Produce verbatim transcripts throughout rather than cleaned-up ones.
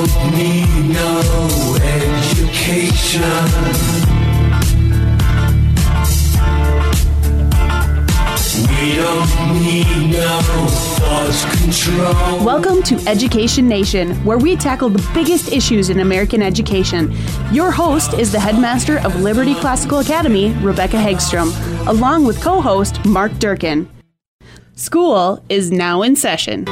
don't need no education. We don't need no thought control. Welcome to Education Nation, where we tackle the biggest issues in American education. Your host is the headmaster of Liberty Classical Academy, Rebecca Hagstrom, along with co-host Mark Durkin. School is now in session.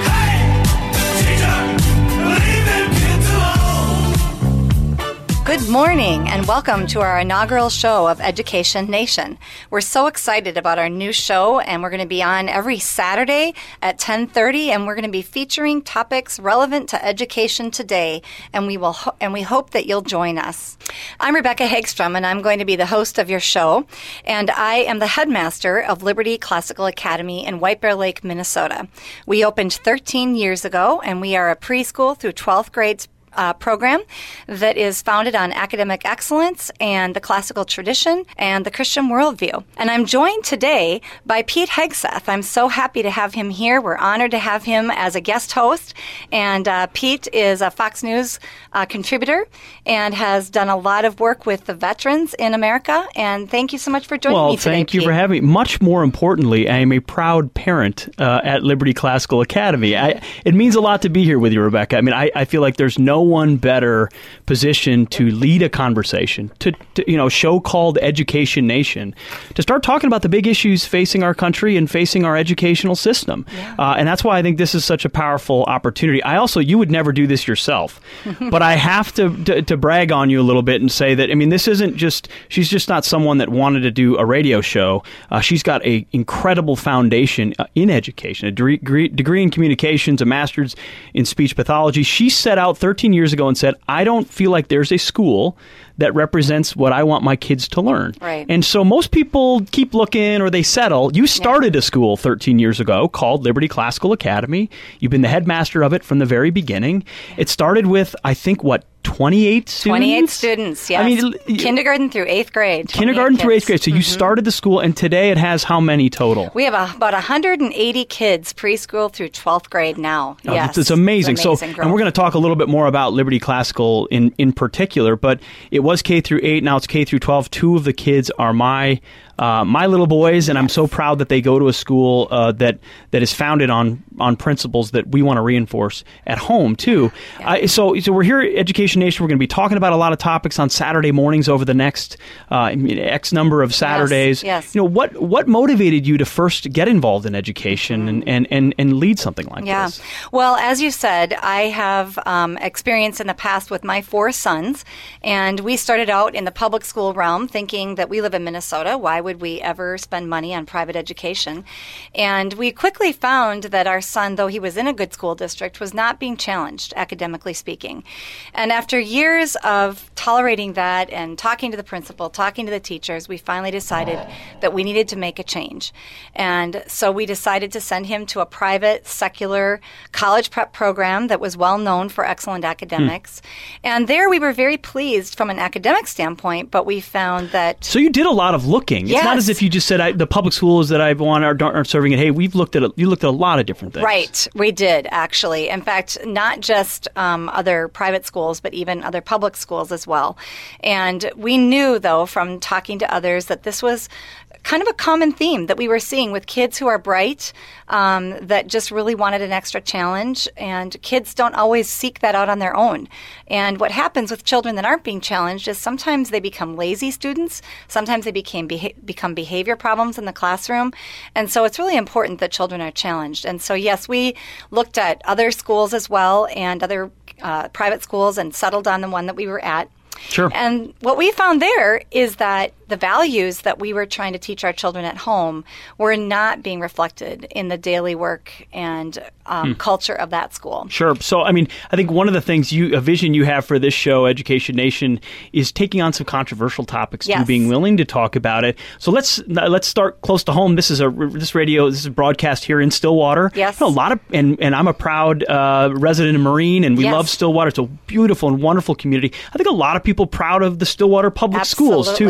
Good morning and welcome to our inaugural show of Education Nation. We're so excited about our new show, and we're going to be on every Saturday at ten thirty, and we're going to be featuring topics relevant to education today, and we will ho- and we hope that you'll join us. I'm Rebecca Hagstrom, and I'm going to be the host of your show, and I am the headmaster of Liberty Classical Academy in White Bear Lake, Minnesota. We opened thirteen years ago, and we are a preschool through twelfth grade Uh, program that is founded on academic excellence and the classical tradition and the Christian worldview. And I'm joined today by Pete Hegseth. I'm so happy to have him here. We're honored to have him as a guest host. And uh, Pete is a Fox News uh, contributor and has done a lot of work with the veterans in America. And thank you so much for joining well, me today, Well, thank you Pete. for having me. Much more importantly, I am a proud parent uh, at Liberty Classical Academy. I, it means a lot to be here with you, Rebecca. I mean, I, I feel like there's no one better position to lead a conversation, to, to you know, show called Education Nation, to start talking about the big issues facing our country and facing our educational system. Yeah. Uh, and that's why I think this is such a powerful opportunity. I also, you would never do this yourself, but I have to, to to brag on you a little bit and say that, I mean, this isn't just, she's just not someone that wanted to do a radio show. Uh, she's got a incredible foundation uh, in education, a degree, degree in communications, a master's in speech pathology. She set out thirteen years ago and said, I don't feel like there's a school that represents what I want my kids to learn. Right. And so most people keep looking or they settle. You started yeah. a school thirteen years ago called Liberty Classical Academy. You've been the headmaster of it from the very beginning. It started with, I think, what, twenty-eight students? twenty-eight students, yes. I mean, kindergarten through eighth grade. Kindergarten through eighth grade. So mm-hmm. you started the school, and today it has how many total? We have a, about one hundred eighty kids preschool through twelfth grade now. Oh, yes, it's amazing. it's amazing so, growth. and we're going to talk a little bit more about Liberty Classical in, in particular, but it was K through eight. Now it's K through twelve. Two of the kids are my uh, my little boys, and I'm so proud that they go to a school uh, that that is founded on on principles that we want to reinforce at home too. Yeah. Uh, so, so we're here at Education Nation. We're going to be talking about a lot of topics on Saturday mornings over the next uh, X number of Saturdays. Yes, yes. You know, what what motivated you to first get involved in education and, and, and, and lead something like yeah. this? Well, as you said, I have um, experience in the past with my four sons, and we started out in the public school realm thinking that we live in Minnesota. Why would we ever spend money on private education? And we quickly found that our son, though he was in a good school district, was not being challenged, academically speaking. And after years of tolerating that and talking to the principal, talking to the teachers, we finally decided that we needed to make a change. And so we decided to send him to a private, secular college prep program that was well known for excellent academics. Hmm. And there we were very pleased from an academic standpoint, but we found that... So you did a lot of looking. It's yes. not as if you just said, I, the public schools that I want aren't, aren't serving it. Hey, we've looked at a, you looked at a lot of different things. Right. We did, actually. In fact, not just um, other private schools, but even other public schools as well. And we knew, though, from talking to others that this was kind of a common theme that we were seeing with kids who are bright, um, that just really wanted an extra challenge. And kids don't always seek that out on their own. And what happens with children that aren't being challenged is sometimes they become lazy students. Sometimes they became beha- become behavior problems in the classroom. And so it's really important that children are challenged. And so, yes, we looked at other schools as well and other uh, private schools and settled on the one that we were at. Sure. And what we found there is that the values that we were trying to teach our children at home were not being reflected in the daily work and um, hmm. culture of that school. Sure. So, I mean, I think one of the things you, a vision you have for this show, Education Nation, is taking on some controversial topics, yes. too, being willing to talk about it. So let's let's start close to home. This is a this radio, this is a broadcast here in Stillwater. Yes. You know, a lot of, and, and I'm a proud uh, resident of Marine, and we yes. love Stillwater. It's a beautiful and wonderful community. I think a lot of people proud of the Stillwater public Absolutely. schools, too, right? And they say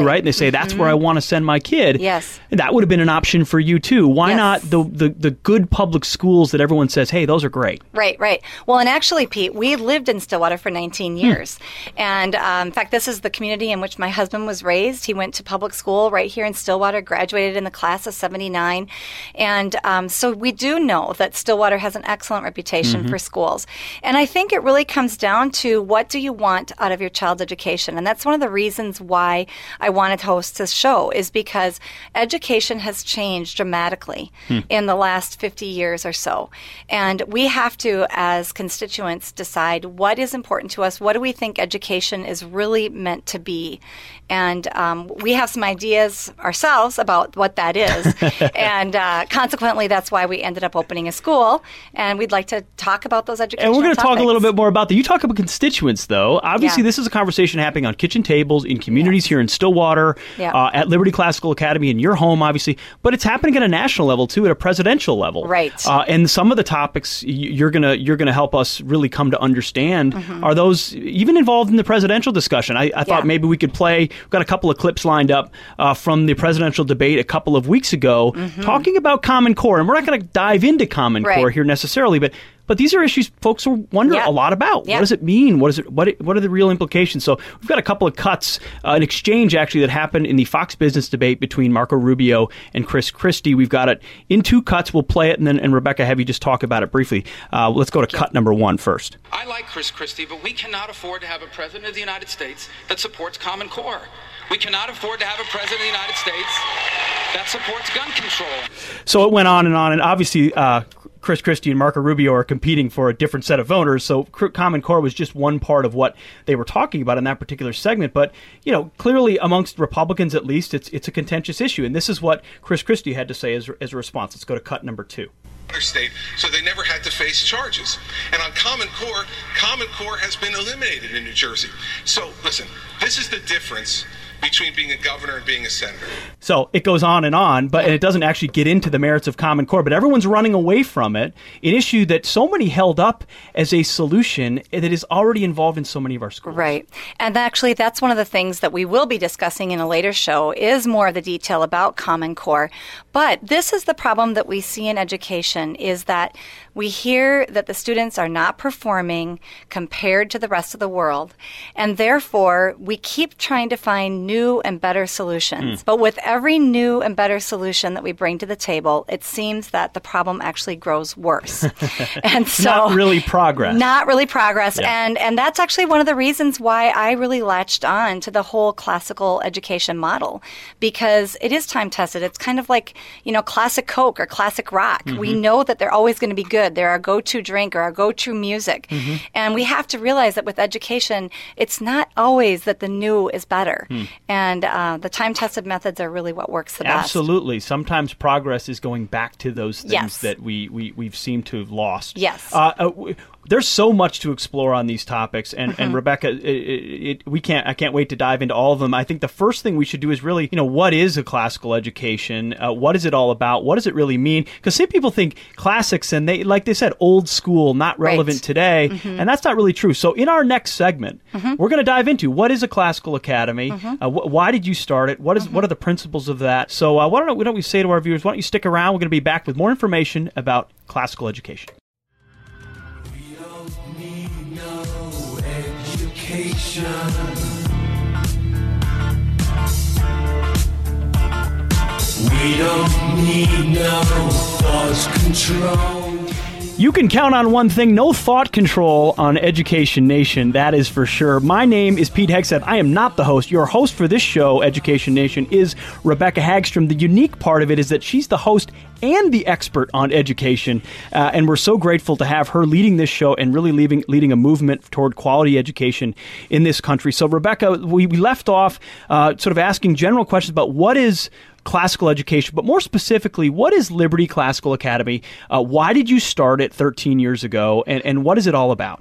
okay, that's mm-hmm. where I want to send my kid. Yes. And that would have been an option for you too. Why yes. not the, the the good public schools that everyone says, hey, those are great? Right, right. Well, and actually, Pete, we lived in Stillwater for nineteen years. Hmm. And um, in fact, this is the community in which my husband was raised. He went to public school right here in Stillwater, graduated in the class of seventy-nine. And um, so we do know that Stillwater has an excellent reputation mm-hmm. for schools. And I think it really comes down to what do you want out of your child's education? And that's one of the reasons why I wanted to host this show, is because education has changed dramatically hmm. in the last fifty years or so. And we have to, as constituents, decide what is important to us. What do we think education is really meant to be? And um, we have some ideas ourselves about what that is. and uh, consequently, that's why we ended up opening a school. And we'd like to talk about those educational And we're going to topics. talk a little bit more about that. You talk about constituents, though. Obviously, yeah. this is a conversation happening on kitchen tables in communities yes. here in Stillwater, yeah. uh, at Liberty Classical Academy, in your home, obviously. But it's happening at a national level, too, at a presidential level. Right. Uh, and some of the topics you're going to you're gonna help us really come to understand mm-hmm. are those even involved in the presidential discussion. I, I thought yeah. maybe we could play, we've got a couple of clips lined up uh, from the presidential debate a couple of weeks ago mm-hmm. talking about Common Core. And we're not going to dive into Common right. Core here necessarily, but But these are issues folks wonder yeah. a lot about. Yeah. What does it mean? What is it? What What are the real implications? So we've got a couple of cuts, uh, an exchange actually that happened in the Fox Business debate between Marco Rubio and Chris Christie. We've got it in two cuts. We'll play it, and then and Rebecca, have you just talk about it briefly. Uh, let's go to cut number one first. I like Chris Christie, but we cannot afford to have a president of the United States that supports Common Core. We cannot afford to have a president of the United States that supports gun control. So it went on and on, and obviously uh, Chris Christie and Marco Rubio are competing for a different set of voters, so Common Core was just one part of what they were talking about in that particular segment. But, you know, clearly amongst Republicans at least, it's it's a contentious issue, and this is what Chris Christie had to say as, as a response. Let's go to cut number two. State, so they never had to face charges. And on Common Core, Common Core has been eliminated in New Jersey. So, listen, this is the difference between being a governor and being a senator. So it goes on and on, but and it doesn't actually get into the merits of Common Core, but everyone's running away from it, an issue that so many held up as a solution that is already involved in so many of our schools. Right. And actually, that's one of the things that we will be discussing in a later show is more of the detail about Common Core. But this is the problem that we see in education, is that we hear that the students are not performing compared to the rest of the world, and therefore we keep trying to find new and better solutions. Mm. But with every new and better solution that we bring to the table, it seems that the problem actually grows worse. And so not really progress. Not really progress. Yeah. And and that's actually one of the reasons why I really latched on to the whole classical education model, because it is time tested. It's kind of like, you know, classic Coke or classic rock. Mm-hmm. We know that they're always going to be good. They're our go-to drink or our go-to music. Mm-hmm. And we have to realize that with education, it's not always that the new is better. Mm. And uh, the time-tested methods are really what works the best. Absolutely. Sometimes progress is going back to those things yes. that we, we, we've seemed to have lost. Yes. Uh, uh, w- there's so much to explore on these topics, and, mm-hmm. and Rebecca, it, it, it, we can't. I can't wait to dive into all of them. I think the first thing we should do is really, you know, what is a classical education? Uh, what is it all about? What does it really mean? Because some people think classics, and they, like they said, old school, not relevant right. today, mm-hmm. and that's not really true. So in our next segment, mm-hmm. we're going to dive into what is a classical academy? Mm-hmm. Uh, wh- why did you start it? What is mm-hmm. what are the principles of that? So uh, why don't why don't we say to our viewers, why don't you stick around? We're going to be back with more information about classical education. We don't need no thought control. You can count on one thing, no thought control on Education Nation, that is for sure. My name is Pete Hegseth. I am not the host. Your host for this show, Education Nation, is Rebecca Hagstrom. The unique part of it is that she's the host and the expert on education, uh, and we're so grateful to have her leading this show and really leading, leading a movement toward quality education in this country. So, Rebecca, we, we left off uh, sort of asking general questions about what is classical education, but more specifically, what is Liberty Classical Academy? Uh, why did you start it thirteen years ago, and, and what is it all about? Yeah.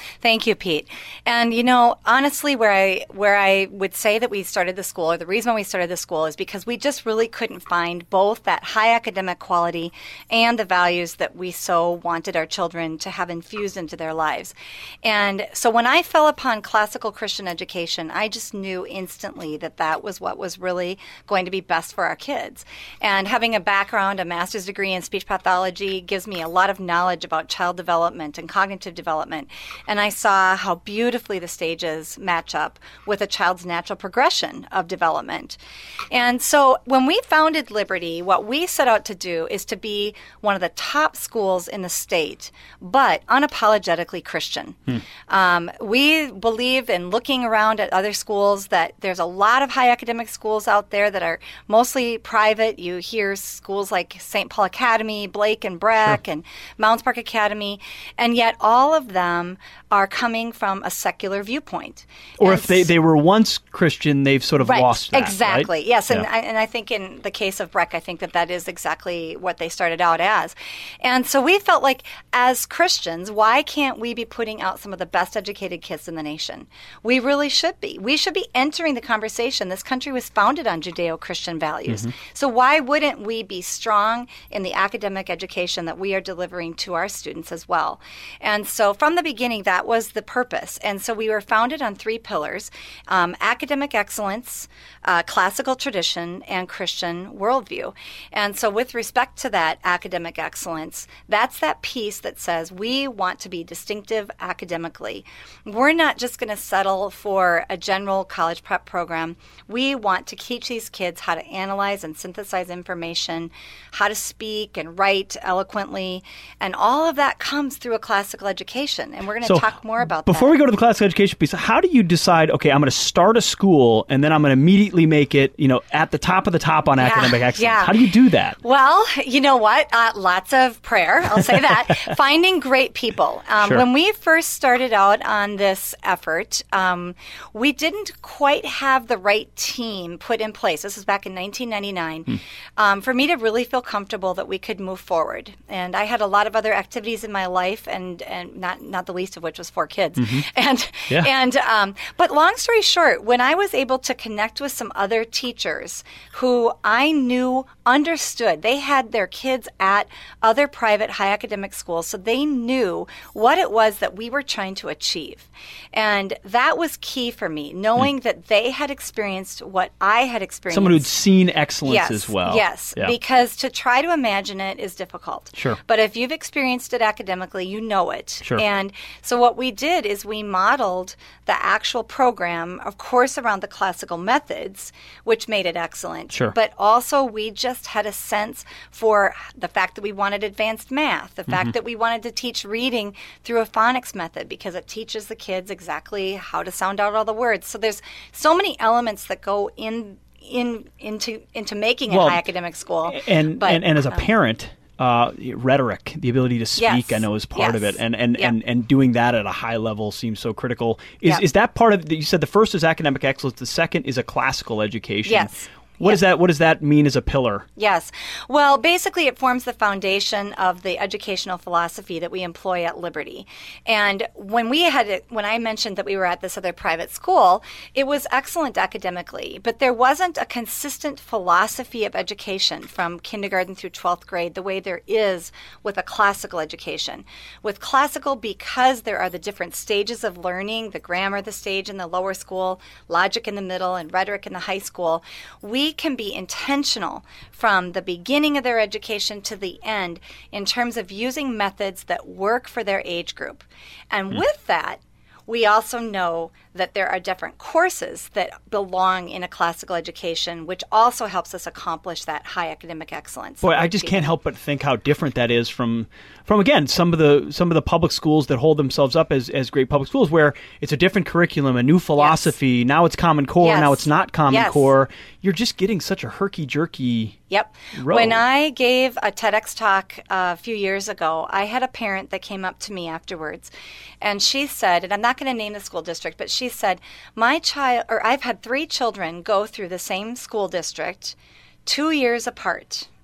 Thank you, Pete. And you know, honestly, where I where I would say that we started the school, or the reason we started the school, is because we just really couldn't find both that high academic quality and the values that we so wanted our children to have infused into their lives. And so when I fell upon classical Christian education, I just knew instantly that that was what was really going to be best for our kids. And having a background, a master's degree in speech pathology, gives me a lot of knowledge about child development and cognitive development. And I saw how beautifully the stages match up with a child's natural progression of development. And so when we founded Liberty, what we set out to do is to be one of the top schools in the state, but unapologetically Christian. Hmm. Um, we believe in looking around at other schools that there's a lot of high academic schools out there that are mostly private. You hear schools like Saint Paul Academy, Blake and Breck, sure. and Mounds Park Academy, and yet all of them are coming from a secular viewpoint. Or and if they, they were once Christian, they've sort of right, lost that, exactly. Right? Yes, and, yeah. I, and I think in the case of Breck, I think that that is exactly what they started out as. And so we felt like, as Christians, why can't we be putting out some of the best educated kids in the nation? We really should be. We should be entering the conversation. This country was founded on Judeo-Christian values. Mm-hmm. So why wouldn't we be strong in the academic education that we are delivering to our students as well? And so from the beginning, that was the purpose. And so we were founded on three pillars: um, academic excellence, uh, classical tradition, and Christian worldview. And so with respect to that academic excellence, that's that piece that says we want to be distinctive academically. We're not just going to settle for a general college prep program. We want to teach these kids how to analyze and synthesize information, how to speak and write eloquently, and all of that comes through a classical education. And we're going to so talk more about before that. we go to the classical education piece, how do you decide, okay, I'm going to start a school and then I'm going to immediately make it, you know, at the top of the top on Yeah, academic excellence? yeah. How do you do that? Well, you know what? Uh, lots of prayer, I'll say that. Finding great people. Um, Sure. When we first started out on this effort, um, we didn't quite have the right team put in place. This was back in nineteen ninety-nine. Hmm. Um, for me to really feel comfortable that we could move forward. And I had a lot of other activities in my life, and, and not not the least of which was four kids. Mm-hmm. And yeah. and um, but long story short, when I was able to connect with some other teachers who I knew understood, they had their kids at other private high academic schools, so they knew what it was that we were trying to achieve. And that was key for me, knowing mm. that they had experienced what I had experienced. Someone who'd seen excellence yes, as well. Yes, yeah. because to try to imagine it is difficult. Sure. But if you've experienced it academically, you know it. Sure. And so what we did is we modeled the actual program, of course, around the classical methods, which made it excellent. Sure. But also we just had a sense for the fact that we wanted advanced math, the fact mm-hmm. that we wanted to teach reading through a phonics method because it teaches the kids exactly how to sound out all the words. So there's so many elements that go in in into into making a well, high academic school. And but, and, and as a um, parent, uh, rhetoric, the ability to speak, yes, I know is part yes, of it, and and, yep. and and doing that at a high level seems so critical. Is yep. is that part of? You said the first is academic excellence, the second is a classical education. Yes. What Yes. does that What does that mean as a pillar? Yes. Well, basically, it forms the foundation of the educational philosophy that we employ at Liberty. And when we had it, when I mentioned that we were at this other private school, it was excellent academically, but there wasn't a consistent philosophy of education from kindergarten through twelfth grade the way there is with a classical education. With classical, because there are the different stages of learning, the grammar, the stage in the lower school, logic in the middle, and rhetoric in the high school, we can be intentional from the beginning of their education to the end in terms of using methods that work for their age group. And mm. with that, we also know that there are different courses that belong in a classical education, which also helps us accomplish that high academic excellence. Boy, I just can't help but think how different that is from, from again, some of the some of the public schools that hold themselves up as, as great public schools, where it's a different curriculum, a new philosophy. Yes. Now it's Common Core. Yes. Now it's not Common yes. Core. You're just getting such a herky-jerky Yep. road. When I gave a TEDx talk uh, a few years ago, I had a parent that came up to me afterwards, and she said, and I'm not going to name the school district, but she said, my child, or I've had three children go through the same school district two years apart.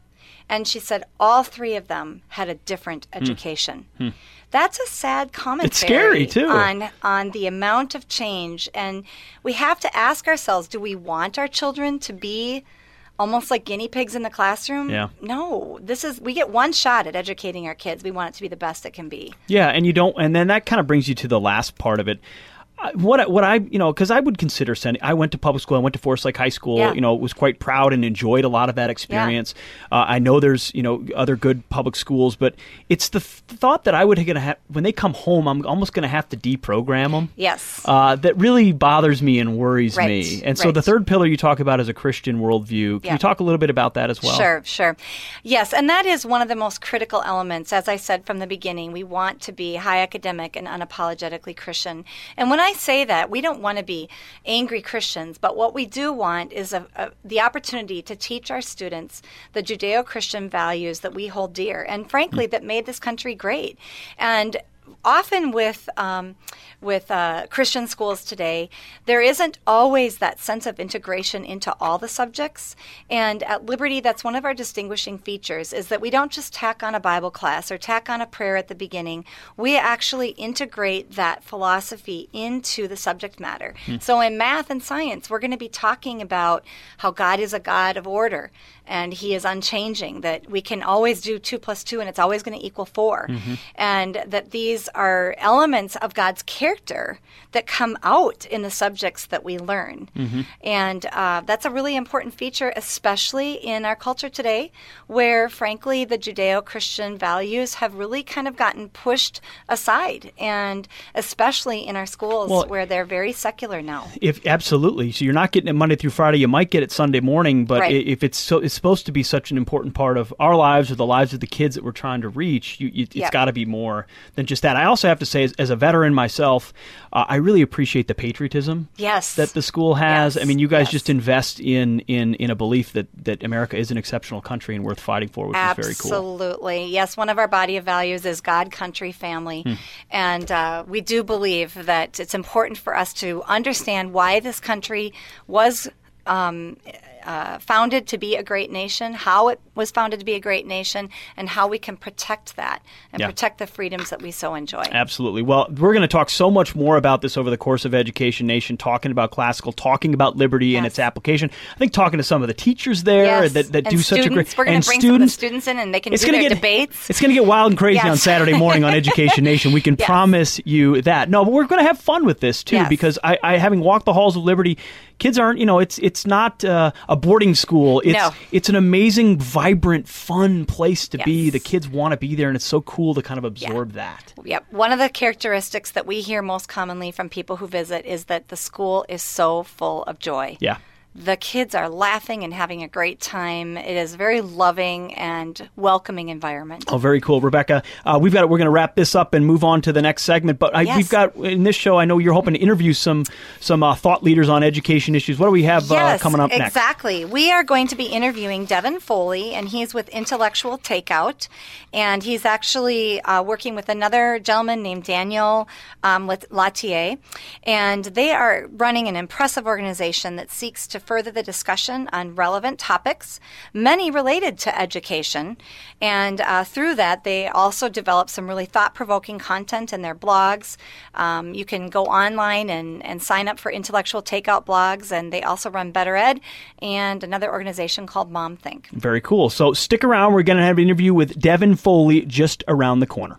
And she said all three of them had a different education. Hmm. That's a sad commentary. It's scary, too. On, on the amount of change. And we have to ask ourselves, do we want our children to be almost like guinea pigs in the classroom? Yeah. No. This is, we get one shot at educating our kids. We want it to be the best it can be. Yeah, and you don't, and then that kind of brings you to the last part of it. What what I you know because I would consider sending. I went to public school. I went to Forest Lake High School. Yeah. You know, was quite proud and enjoyed a lot of that experience. Yeah. Uh, I know there's you know other good public schools, but it's the th- thought that I would gonna have when they come home, I'm almost going to have to deprogram them. Yes, uh, that really bothers me and worries right. me. And so right. the third pillar you talk about is a Christian worldview. Can yeah. you talk a little bit about that as well? Sure, sure. Yes, and that is one of the most critical elements. As I said from the beginning, we want to be high academic and unapologetically Christian. And when I say that, we don't don't want to be angry Christians, but what we do want is a, a, the opportunity to teach our students the Judeo-Christian values that we hold dear and, frankly, that made this country great. And often with um, with uh, Christian schools today, there isn't always that sense of integration into all the subjects. And at Liberty, that's one of our distinguishing features, is that we don't just tack on a Bible class or tack on a prayer at the beginning. We actually integrate that philosophy into the subject matter. Hmm. So in math and science, we're going to be talking about how God is a God of order and he is unchanging, that we can always do two plus two and it's always going to equal four. Mm-hmm. And that these are elements of God's character that come out in the subjects that we learn. Mm-hmm. And uh, that's a really important feature, especially in our culture today, where, frankly, the Judeo-Christian values have really kind of gotten pushed aside, and especially in our schools well, where they're very secular now. If absolutely. So you're not getting it Monday through Friday. You might get it Sunday morning, but right. if it's so, it's supposed to be such an important part of our lives or the lives of the kids that we're trying to reach, you, you, it's yep. got to be more than just that. I also have to say, as, as a veteran myself, uh, I really appreciate the patriotism yes. that the school has. Yes. I mean, you guys yes. just invest in, in, in a belief that, that America is an exceptional country and worth fighting for, which Absolutely. is very cool. Absolutely. Yes, one of our body of values is God, country, family. Hmm. And uh, we do believe that it's important for us to understand why this country was um, uh, founded to be a great nation, how it was founded to be a great nation, and how we can protect that and yeah. protect the freedoms that we so enjoy. Absolutely. Well, we're going to talk so much more about this over the course of Education Nation, talking about classical, talking about liberty yes. and its application. I think talking to some of the teachers there yes. that, that and do students. such a great... We're going to bring students, some of the students in and they can it's do their get, debates. It's going to get wild and crazy yes. on Saturday morning on Education Nation. We can yes. promise you that. No, but we're going to have fun with this, too, yes. because I, I, having walked the halls of liberty, kids aren't, you know, it's it's not uh, a boarding school. It's no. it's an amazing, vibrant, fun place to yes. be. The kids want to be there, and it's so cool to kind of absorb yeah. that. Yep. One of the characteristics that we hear most commonly from people who visit is that the school is so full of joy. Yeah. The kids are laughing and having a great time. It is a very loving and welcoming environment. Oh, very cool, Rebecca. Uh, we've got. We're going to wrap this up and move on to the next segment. But I, yes. we've got in this show. I know you're hoping to interview some some uh, thought leaders on education issues. What do we have yes, uh, coming up next? Exactly. We are going to be interviewing Devin Foley, and he's with Intellectual Takeout, and he's actually uh, working with another gentleman named Daniel um, Latier, and they are running an impressive organization that seeks to further the discussion on relevant topics, many related to education. And uh, through that, they also develop some really thought-provoking content in their blogs. Um, you can go online and, and sign up for Intellectual Takeout blogs, and they also run Better Ed and another organization called Mom Think. Very cool. So stick around. We're going to have an interview with Devin Foley just around the corner.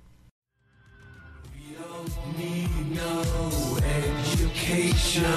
We don't need no education.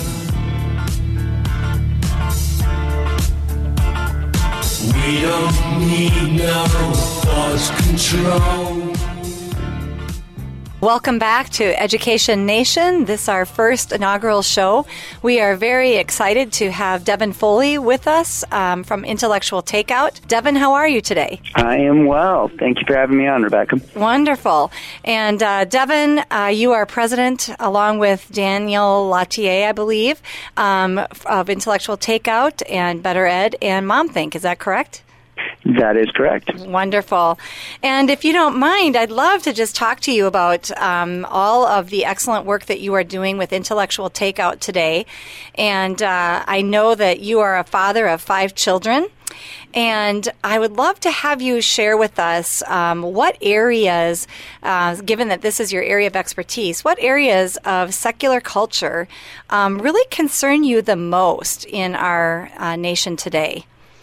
We don't need no thought control. Welcome back to Education Nation. This is our first inaugural show. We are very excited to have Devin Foley with us um, from Intellectual Takeout. Devin, how are you today? I am well. Thank you for having me on, Rebecca. Wonderful. And uh, Devin, uh, you are president, along with Daniel Latier, I believe, um, of Intellectual Takeout and Better Ed and Mom Think. Is that correct? That is correct. Wonderful. And if you don't mind, I'd love to just talk to you about um, all of the excellent work that you are doing with Intellectual Takeout today. And uh, I know that you are a father of five children. And I would love to have you share with us um, what areas, uh, given that this is your area of expertise, what areas of secular culture um, really concern you the most in our uh, nation today?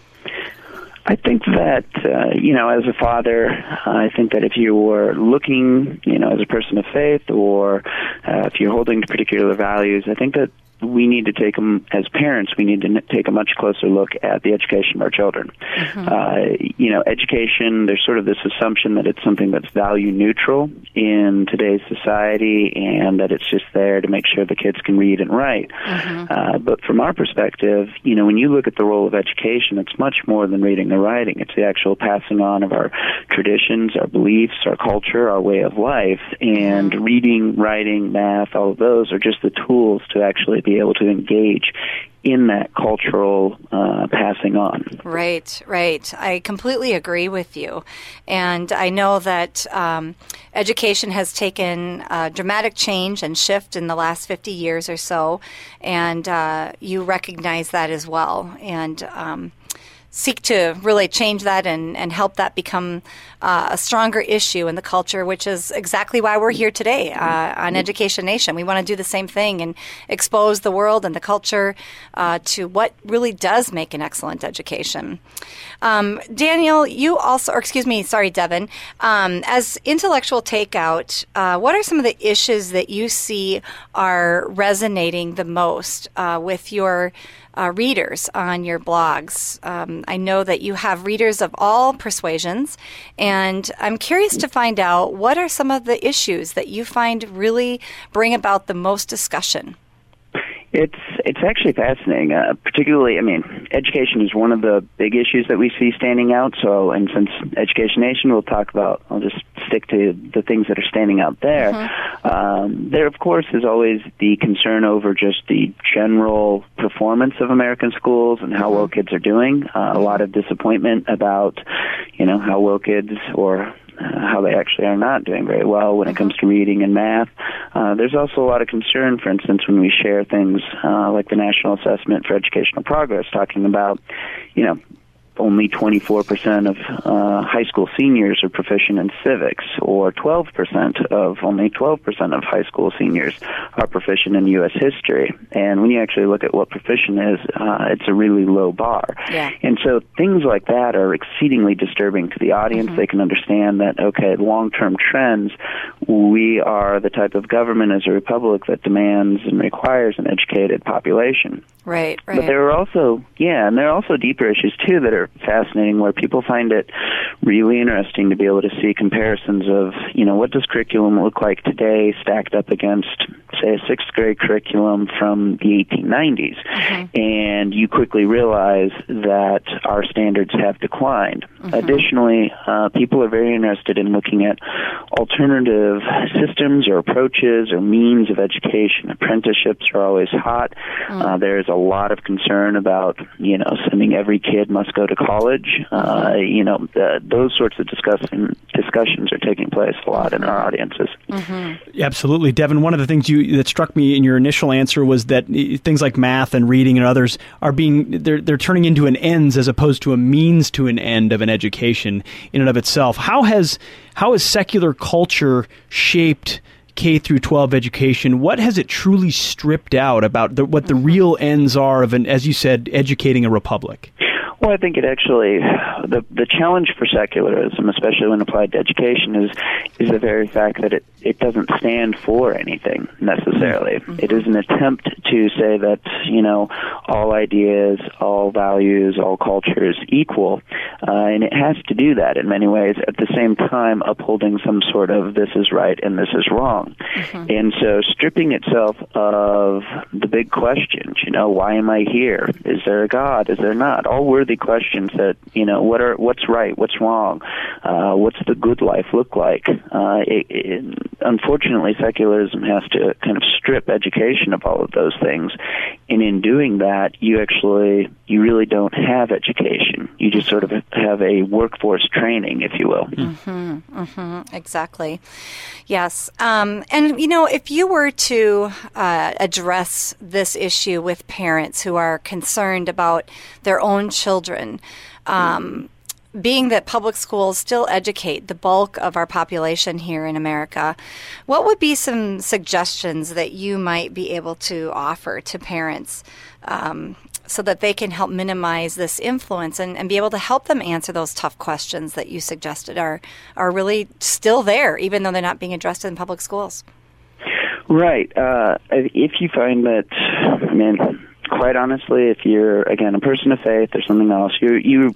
I think that, uh, you know, as a father, I think that if you were looking, you know, as a person of faith, or uh, if you're holding to particular values, I think that we need to take them, as parents, we need to take a much closer look at the education of our children. Mm-hmm. Uh, you know, education, there's sort of this assumption that it's something that's value neutral in today's society, and that it's just there to make sure the kids can read and write. Mm-hmm. Uh, but from our perspective, you know, when you look at the role of education, it's much more than reading and writing. It's the actual passing on of our traditions, our beliefs, our culture, our way of life. And mm-hmm. reading, writing, math, all of those are just the tools to actually be able to engage in that cultural uh, passing on. Right, right. I completely agree with you. And I know that um, education has taken a dramatic change and shift in the last fifty years or so, and uh, you recognize that as well. And um, seek to really change that and, and help that become uh, a stronger issue in the culture, which is exactly why we're here today uh, on Education Nation. We want to do the same thing and expose the world and the culture uh, to what really does make an excellent education. Um, Daniel, you also, or excuse me, sorry, Devin, um, as Intellectual Takeout, uh, what are some of the issues that you see are resonating the most uh, with your Uh, readers on your blogs? Um, I know that you have readers of all persuasions, and I'm curious to find out what are some of the issues that you find really bring about the most discussion. It's it's actually fascinating, uh, particularly, I mean, education is one of the big issues that we see standing out, so, and since Education Nation, we'll talk about, I'll just stick to the things that are standing out there. Mm-hmm. Um, there, of course, is always the concern over just the general performance of American schools and how mm-hmm. well kids are doing. Uh, a lot of disappointment about, you know, how well kids, or Uh, how they actually are not doing very well when it comes to reading and math. Uh, there's also a lot of concern, for instance, when we share things uh, like the National Assessment for Educational Progress, talking about, you know, only twenty-four percent of uh, high school seniors are proficient in civics, or twelve percent of, only twelve percent of high school seniors are proficient in U S history. And when you actually look at what proficient is, uh, it's a really low bar. Yeah. And so things like that are exceedingly disturbing to the audience. Mm-hmm. They can understand that, okay, long-term trends, we are the type of government as a republic that demands and requires an educated population. Right, right. But there are also, yeah, and there are also deeper issues, too, that are fascinating, where people find it really interesting to be able to see comparisons of, you know, what does curriculum look like today stacked up against, say, a sixth grade curriculum from the eighteen nineties. Mm-hmm. And you quickly realize that our standards have declined. Mm-hmm. Additionally, uh, people are very interested in looking at alternative systems or approaches or means of education. Apprenticeships are always hot. Mm-hmm. Uh, there's a lot of concern about, you know, sending every kid must go to college. Uh, you know, uh, those sorts of discussion, discussions are taking place a lot in our audiences. Mm-hmm. Absolutely. Devin, one of the things you that struck me in your initial answer was that things like math and reading and others are being, they're, they're turning into an ends as opposed to a means to an end of an education in and of itself. How has, how has secular culture shaped K through twelve education? What has it truly stripped out about the, what the real ends are of an, as you said, educating a republic? Well, I think it actually, the the challenge for secularism, especially when applied to education, is is the very fact that it, it doesn't stand for anything necessarily. Mm-hmm. It is an attempt to say that, you know, all ideas, all values, all cultures equal, uh, and it has to do that in many ways, at the same time upholding some sort of this is right and this is wrong. Mm-hmm. And so stripping itself of the big questions, you know, why am I here? Is there a God? Is there not? All worthy questions that, you know, what are what's right, what's wrong, uh, what's the good life look like? Uh, it, it, unfortunately, secularism has to kind of strip education of all of those things, and in doing that, you actually, you really don't have education. You just sort of have a workforce training, if you will. Mm-hmm, mm-hmm, exactly. Yes. Um, and, you know, if you were to uh, address this issue with parents who are concerned about their own children, um, being that public schools still educate the bulk of our population here in America, what would be some suggestions that you might be able to offer to parents um, so that they can help minimize this influence and, and be able to help them answer those tough questions that you suggested are, are really still there, even though they're not being addressed in public schools? Right. Uh, if you find that, I mean, quite honestly, if you're, again, a person of faith or something else, you, you,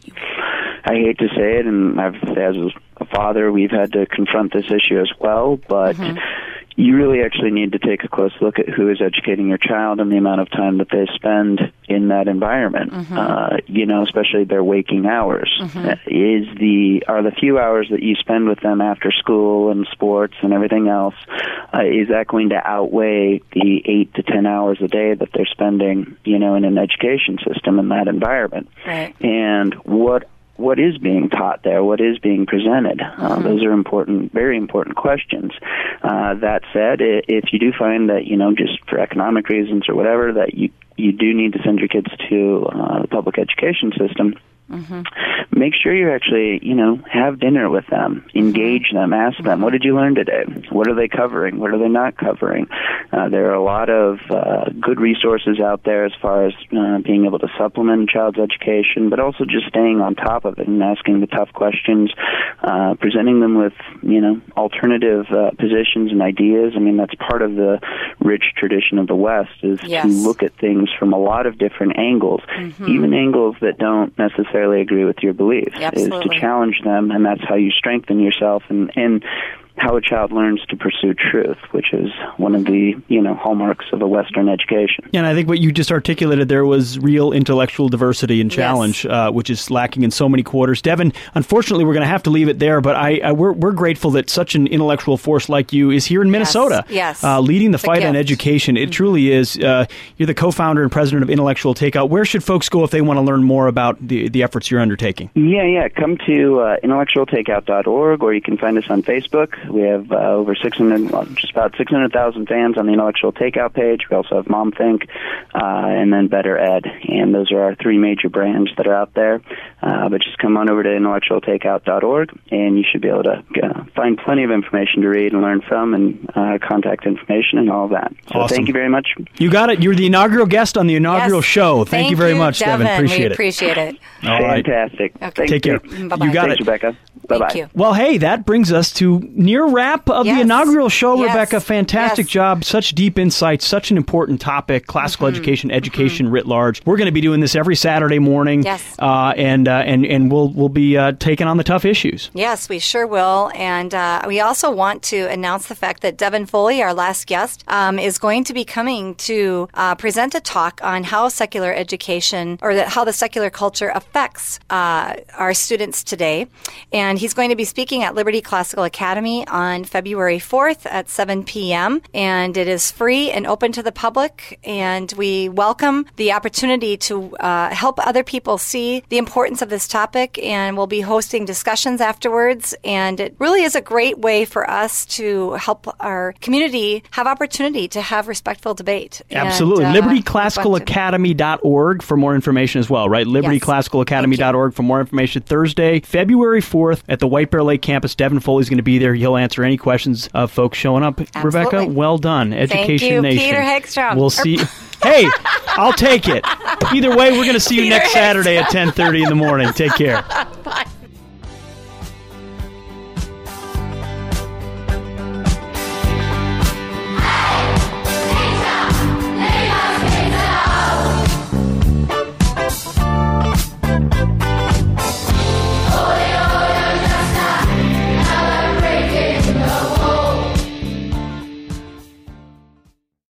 I hate to say it, and I've, as a father, we've had to confront this issue as well, but mm-hmm. you really actually need to take a close look at who is educating your child and the amount of time that they spend in that environment. Mm-hmm. Uh, you know, especially their waking hours. Mm-hmm. Is the are the few hours that you spend with them after school and sports and everything else, uh, is that going to outweigh the eight to ten hours a day that they're spending, you know, in an education system in that environment? Right. And what what is being taught there, what is being presented. Mm-hmm. Uh, those are important, very important questions. Uh, that said, if you do find that, you know, just for economic reasons or whatever, that you, you do need to send your kids to uh, the public education system, mm-hmm. make sure you actually, you know, have dinner with them, engage mm-hmm. them, ask them, what did you learn today? What are they covering? What are they not covering? Uh, there are a lot of uh, good resources out there as far as uh, being able to supplement a child's education, but also just staying on top of it and asking the tough questions, uh, presenting them with, you know, alternative uh, positions and ideas. I mean, that's part of the rich tradition of the West, is yes. to look at things from a lot of different angles, mm-hmm. even angles that don't necessarily agree with your beliefs. Absolutely. Is to challenge them, and that's how you strengthen yourself and, and how a child learns to pursue truth, which is one of the, you know, hallmarks of a Western education. Yeah, and I think what you just articulated there was real intellectual diversity and challenge, yes. uh, which is lacking in so many quarters. Devin, unfortunately, we're going to have to leave it there, but I, I we're we're grateful that such an intellectual force like you is here in Minnesota, yes, yes. Uh, leading the it's fight on education. It mm-hmm. truly is. Uh, you're the co-founder and president of Intellectual Takeout. Where should folks go if they want to learn more about the the efforts you're undertaking? Yeah, yeah. Come to uh, intellectual takeout dot org, or you can find us on Facebook. We have uh, over six hundred, well, just about six hundred thousand fans on the Intellectual Takeout page. We also have MomThink, uh, and then Better Ed, and those are our three major brands that are out there. Uh, but just come on over to intellectual takeout dot org, and you should be able to uh, find plenty of information to read and learn from, and uh, contact information and all of that. So awesome. Thank you very much. You got it. You're the inaugural guest on the inaugural yes. show. Thank, Thank you very you, much, Devin. Devin. Appreciate we it. appreciate it. All right. Fantastic. Okay. Thank Take care. You, Bye-bye. you got Thanks, it. Rebecca. Bye-bye. Thank you. Well, hey, that brings us to near wrap of Yes. the inaugural show, Yes. Rebecca. Fantastic Yes. job. Such deep insights, such an important topic, classical Mm-hmm. education, education mm-hmm. writ large. We're going to be doing this every Saturday morning. Yes. Uh, and, uh, and, and we'll, we'll be uh, taking on the tough issues. Yes, we sure will. And uh, we also want to announce the fact that Devin Foley, our last guest, um, is going to be coming to uh, present a talk on how secular education, or that how the secular culture affects uh, our students today. And he's going to be speaking at Liberty Classical Academy on February fourth at seven p.m. And it is free and open to the public. And we welcome the opportunity to uh, help other people see the importance of this topic. And we'll be hosting discussions afterwards. And it really is a great way for us to help our community have opportunity to have respectful debate. Absolutely. And, uh, liberty classical academy dot org for more information as well, right? liberty classical academy dot org for more information. Thursday, February fourth at the White Bear Lake campus. Devin Foley's going to be there. He'll answer any questions of folks showing up. Absolutely. Rebecca, well done. Education Thank you, Nation. Peter Hegstrom. We'll see. Hey, I'll take it. Either way, we're going to see you Peter next Hegstrom. Saturday at ten thirty in the morning. Take care.